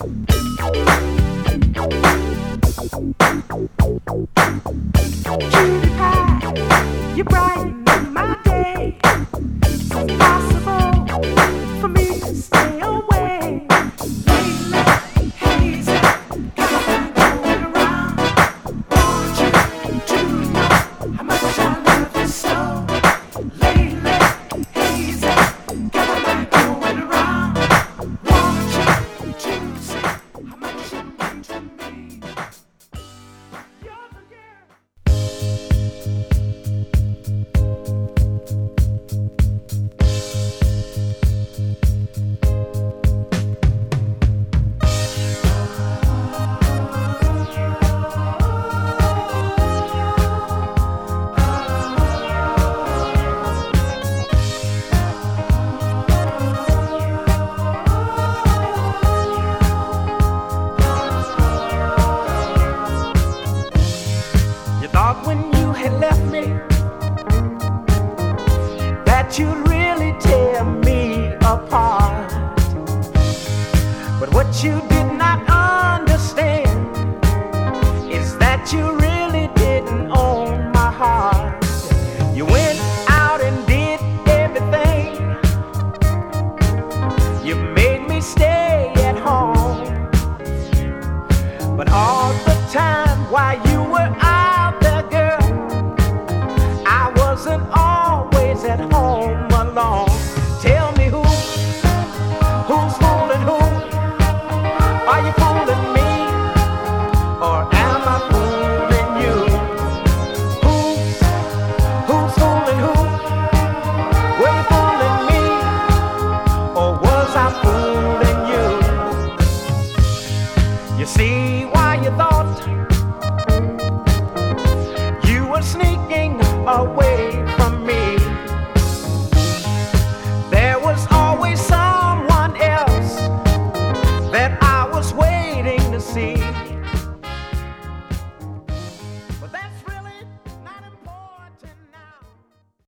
Cutie pie, you brighten my day. It's impossible for me to stay away. Lately, hazy, got my mind going around. Want you to know how much I love you so. Lately, hazy, got my mind going around. Want you to see how much you mean to me. You're the girl. You thought when you had left me that you'd really tear me apart. But what you did not understand is that you really didn't own my heart. You went out and did everything. You made me stay at home. But all the time while you were out there, girl, I wasn't always at home alone. Tell me who's fooling who? Are you fooling me? Or am I fooling you? Who's fooling who? Were you fooling me? Or was I fooling you? You see why you thought you were sneaking away.